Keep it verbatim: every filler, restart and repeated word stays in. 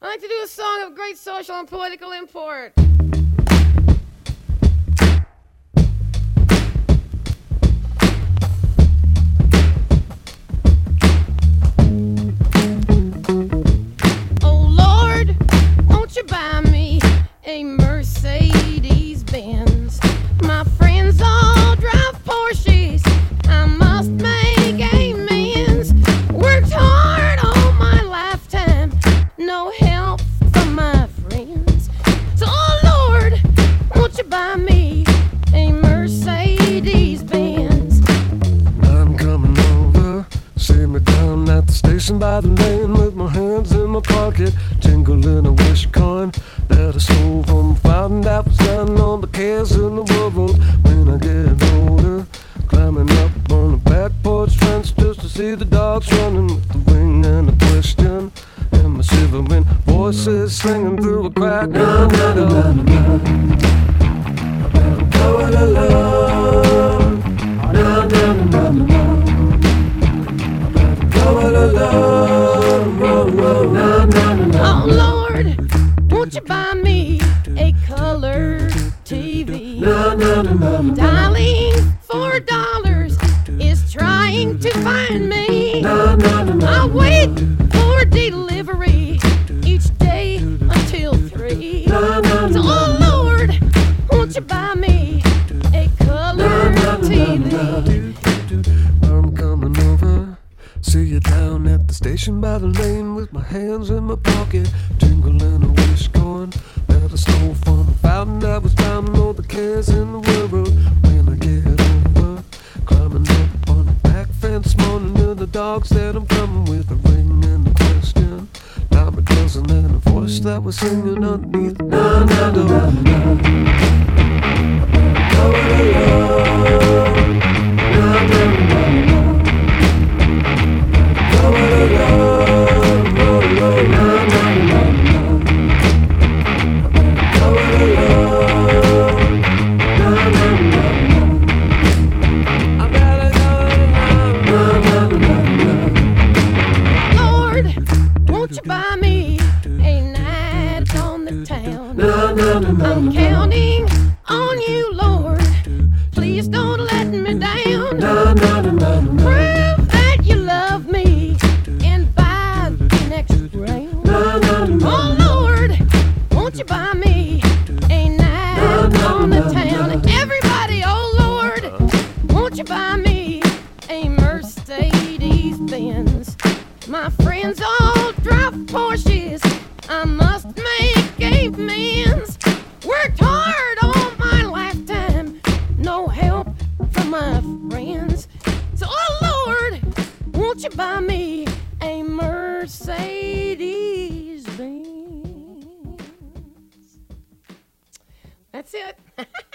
I'd like to do a song of great social and political import. Oh Lord, won't you buy me a Mercedes Benz? My friends all drive Porsches. I must make amends. Worked hard all my lifetime, no help from my friends. So, oh Lord, won't you buy me a Mercedes Benz? I'm coming over, see me down at the station by the lane with my hands in my pocket, jingling a wish coin that I stole from a fountain that was down on the cares in the world. When I get older, climbing up on the back porch fence just to see the dogs running with the ring and a question, and my shivering voices singing through a crack. Na na na na na. Go it alone. Na na na na na. Go it alone. Na na na na. Oh Lord, won't you buy me a color T V? Na na na na na. Dialing four dollars is trying to find me. Na na na na. I wait for delivery each day until three. Na na na. So, oh Lord, won't you buy me a color T V? I'm coming over, see you down at the station by the lane with my hands in my pocket, jingling a wish coin that I stole from a fountain that was down all the cares in the world. When I get over, climbing up on the back fence, moaning to the dogs that I'm coming with a ring and a question, dime a dozen and a voice that was singing underneath. Na na na na na. Go it alone. Na na na na na. Go it alone. Go it alone. Na na na na. Go it alone. Na na na na. I gotta go alone. Na na na na. Lord, won't you buy me a night on the town? Na na na na. I'm counting on you, Lord. Please don't let me down. Na na na na na. Prove that you love me and buy the next round. Na na na. Oh Lord, won't you buy me a night on the town? Everybody, oh Lord, won't you buy me a Mercedes Benz? My friends all drive Porsches. I must make amends. Worked hard all my lifetime, no help from my friends. So, oh Lord, won't you buy me a Mercedes Benz? That's it.